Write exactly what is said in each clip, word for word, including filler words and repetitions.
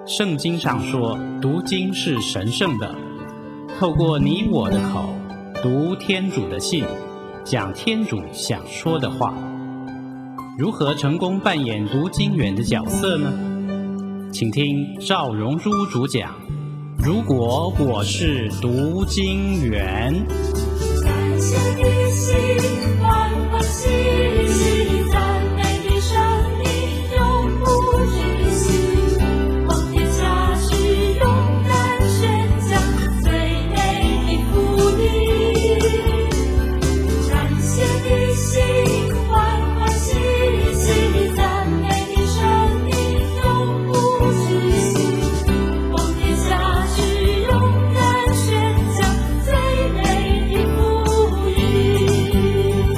圣经上说，读经是神圣的。透过你我的口，读天主的信，讲天主想说的话。如何成功扮演读经员的角色呢？请听赵荣珠主讲。如果我是读经员。 感谢你心，欢欢喜喜，赞美的生命永不止息。往天下去，勇敢宣讲最美的福音。感谢你心，欢欢喜喜，赞美的生命永不止息。往天下去，勇敢宣讲最美的福音。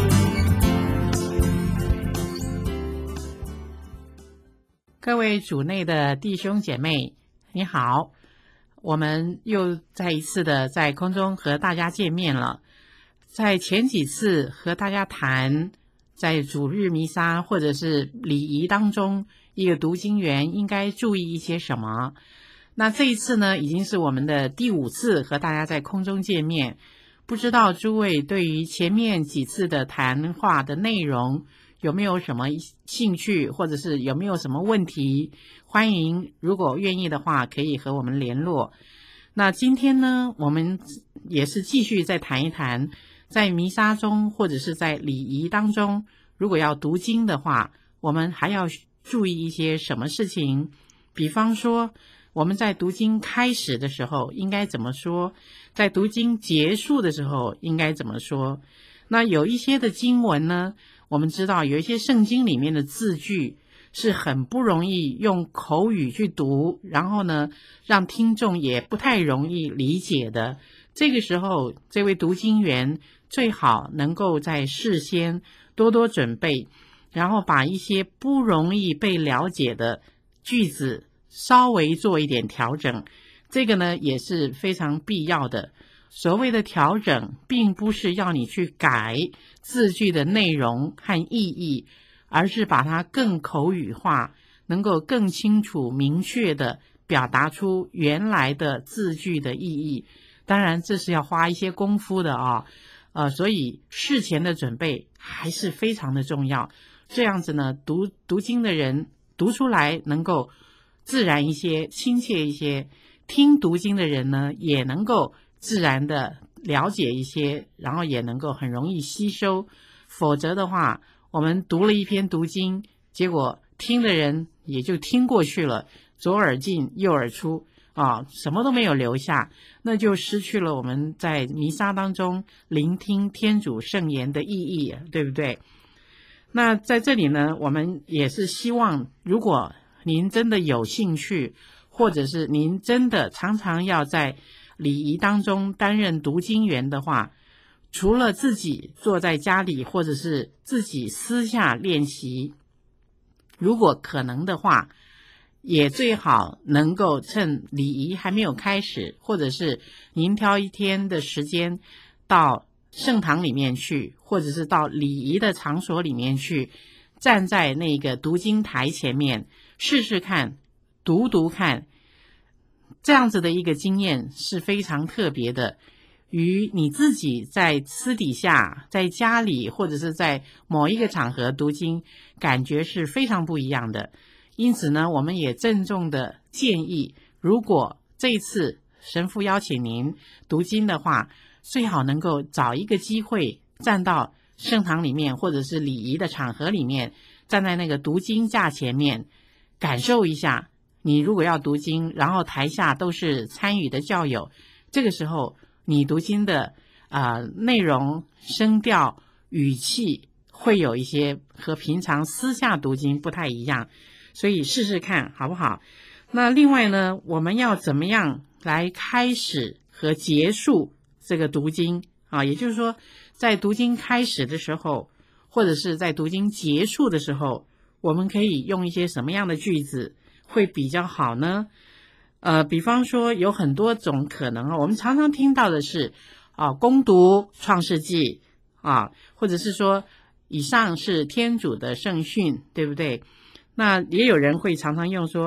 各位主内的弟兄姐妹，你好，我们又再一次的在空中和大家见面了。在前几次和大家谈在主日弥撒或者是礼仪当中，一个读经员应该注意一些什么。那这一次呢，已经是我们的第五次和大家在空中见面。不知道诸位对于前面几次的谈话的内容有没有什么兴趣，或者是有没有什么问题？欢迎，如果愿意的话，可以和我们联络。那今天呢，我们也是继续再谈一谈，在弥撒中或者是在礼仪当中，如果要读经的话，我们还要注意一些什么事情？比方说，我们在读经开始的时候应该怎么说？在读经结束的时候应该怎么说？那有一些的经文呢，我们知道有一些圣经里面的字句是很不容易用口语去读，然后呢，让听众也不太容易理解的。这个时候，这位读经员最好能够在事先多多准备，然后把一些不容易被了解的句子稍微做一点调整，这个呢也是非常必要的。所谓的调整，并不是要你去改字句的内容和意义，而是把它更口语化，能够更清楚明确的表达出原来的字句的意义。当然这是要花一些功夫的啊、哦，呃，所以事前的准备还是非常的重要。这样子呢，读读经的人读出来能够自然一些，亲切一些，听读经的人呢也能够自然的了解一些，然后也能够很容易吸收。否则的话，我们读了一篇读经，结果听的人也就听过去了，左耳进右耳出啊，什么都没有留下，那就失去了我们在弥撒当中聆听天主圣言的意义，对不对？那在这里呢，我们也是希望，如果您真的有兴趣，或者是您真的常常要在礼仪当中担任读经员的话，除了自己坐在家里或者是自己私下练习，如果可能的话，也最好能够趁礼仪还没有开始，或者是您挑一天的时间到圣堂里面去，或者是到礼仪的场所里面去，站在那个读经台前面试试看，读读看，这样子的一个经验是非常特别的，与你自己在私底下在家里或者是在某一个场合读经感觉是非常不一样的。因此呢，我们也郑重的建议，如果这一次神父邀请您读经的话，最好能够找一个机会站到圣堂里面或者是礼仪的场合里面，站在那个读经架前面，感受一下。你如果要读经，然后台下都是参与的教友，这个时候你读经的啊、呃、内容、声调、语气会有一些和平常私下读经不太一样，所以试试看好不好？那另外呢，我们要怎么样来开始和结束这个读经啊？也就是说，在读经开始的时候，或者是在读经结束的时候，我们可以用一些什么样的句子会比较好呢？呃，比方说有很多种可能啊，我们常常听到的是啊，攻读创世纪啊，或者是说以上是天主的圣训，对不对？那也有人会常常用说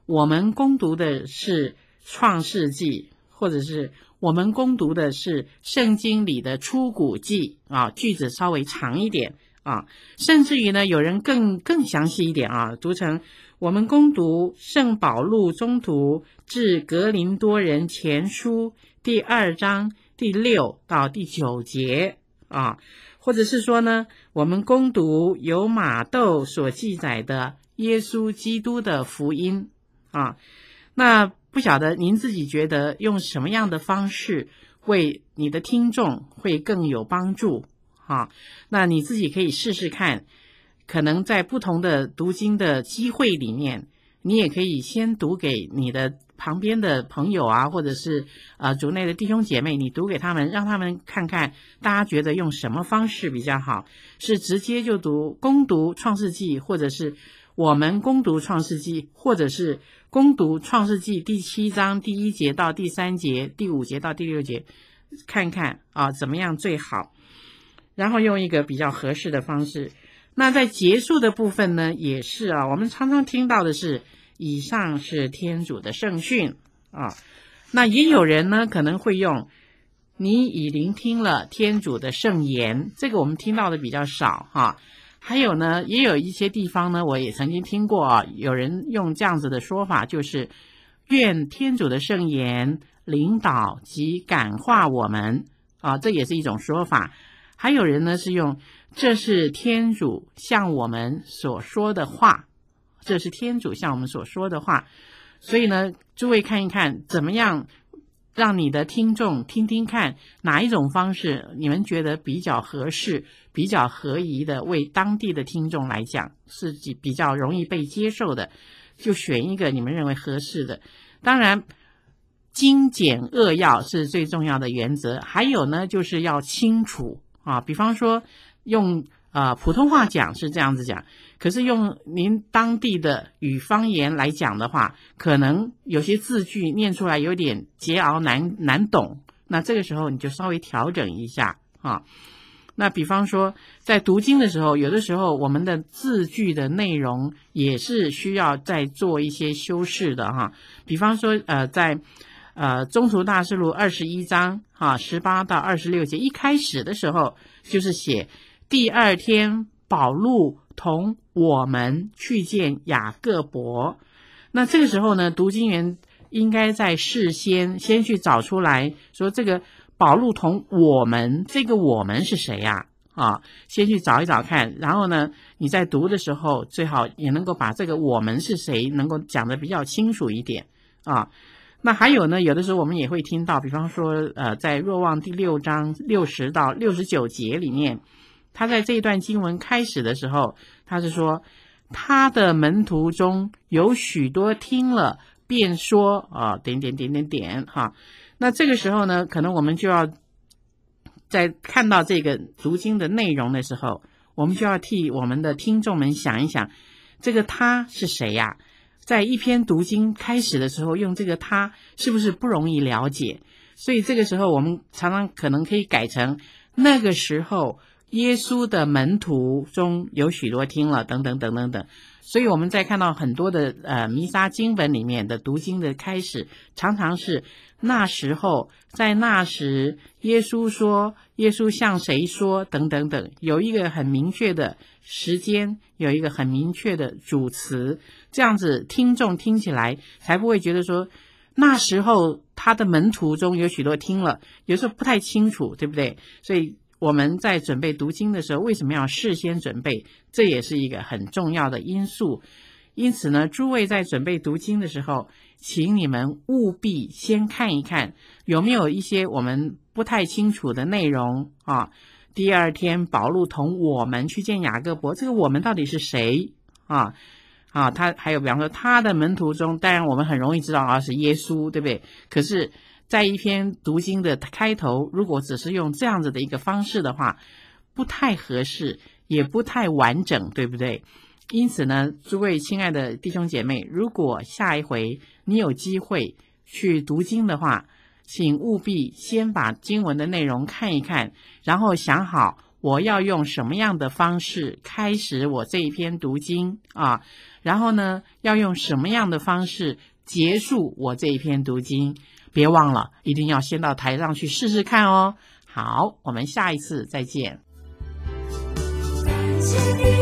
我们攻读的是创世纪，或者是我们攻读的是圣经里的出谷记啊，句子稍微长一点啊，甚至于呢，有人更更详细一点啊，读成我们攻读圣保禄中途至格林多人前书第二章第六到第九节啊，或者是说呢，我们攻读由马窦所记载的耶稣基督的福音啊。那不晓得您自己觉得用什么样的方式为你的听众会更有帮助啊？那你自己可以试试看，可能在不同的读经的机会里面，你也可以先读给你的旁边的朋友啊，或者是呃族内的弟兄姐妹，你读给他们，让他们看看大家觉得用什么方式比较好，是直接就读攻读创世纪，或者是我们攻读创世纪，或者是攻读创世纪第七章第一节到第三节，第五节到第六节，看看啊怎么样最好，然后用一个比较合适的方式。那在结束的部分呢，也是啊，我们常常听到的是以上是天主的圣训啊，那也有人呢可能会用你已聆听了天主的圣言，这个我们听到的比较少哈、啊。还有呢，也有一些地方呢，我也曾经听过啊，有人用这样子的说法，就是愿天主的圣言领导及感化我们啊，这也是一种说法。还有人呢是用这是天主向我们所说的话，这是天主向我们所说的话。所以呢，诸位看一看怎么样让你的听众听听看哪一种方式你们觉得比较合适，比较合宜的，为当地的听众来讲是比较容易被接受的，就选一个你们认为合适的。当然精简扼要是最重要的原则，还有呢就是要清楚啊，比方说用呃普通话讲是这样子讲，可是用您当地的语方言来讲的话，可能有些字句念出来有点桀骜难难懂，那这个时候你就稍微调整一下啊。那比方说在读经的时候，有的时候我们的字句的内容也是需要再做一些修饰的哈。比方说呃在呃宗徒大事录二十一章哈十八到二十六节，一开始的时候就是写第二天保禄同我们去见雅各伯。那这个时候呢，读经员应该在事先先去找出来说这个保禄同我们，这个我们是谁呀、啊？啊，先去找一找看，然后呢，你在读的时候最好也能够把这个我们是谁能够讲得比较清楚一点啊。那还有呢，有的时候我们也会听到，比方说呃，在若望第六章六十到六十九节里面，他在这一段经文开始的时候，他是说他的门徒中有许多听了便说啊点点点点点哈。那这个时候呢，可能我们就要在看到这个读经的内容的时候，我们就要替我们的听众们想一想，这个他是谁呀、啊？在一篇读经开始的时候用这个他是不是不容易了解？所以这个时候我们常常可能可以改成那个时候耶稣的门徒中有许多听了等等等等等。所以我们在看到很多的呃弥撒经文里面的读经的开始，常常是那时候，在那时耶稣说，耶稣向谁说等等等，有一个很明确的时间，有一个很明确的主词，这样子听众听起来才不会觉得说那时候他的门徒中有许多听了，有时候不太清楚，对不对？所以我们在准备读经的时候，为什么要事先准备？这也是一个很重要的因素。因此呢，诸位在准备读经的时候，请你们务必先看一看有没有一些我们不太清楚的内容啊。第二天保禄同我们去见雅各伯，这个我们到底是谁啊？啊，他还有比方说他的门徒中，当然我们很容易知道啊是耶稣，对不对？可是在一篇读经的开头，如果只是用这样子的一个方式的话，不太合适，也不太完整，对不对？因此呢，诸位亲爱的弟兄姐妹，如果下一回你有机会去读经的话，请务必先把经文的内容看一看，然后想好我要用什么样的方式开始我这一篇读经啊？然后呢，要用什么样的方式结束我这一篇读经？别忘了，一定要先到台上去试试看哦。好，我们下一次再见。 感谢你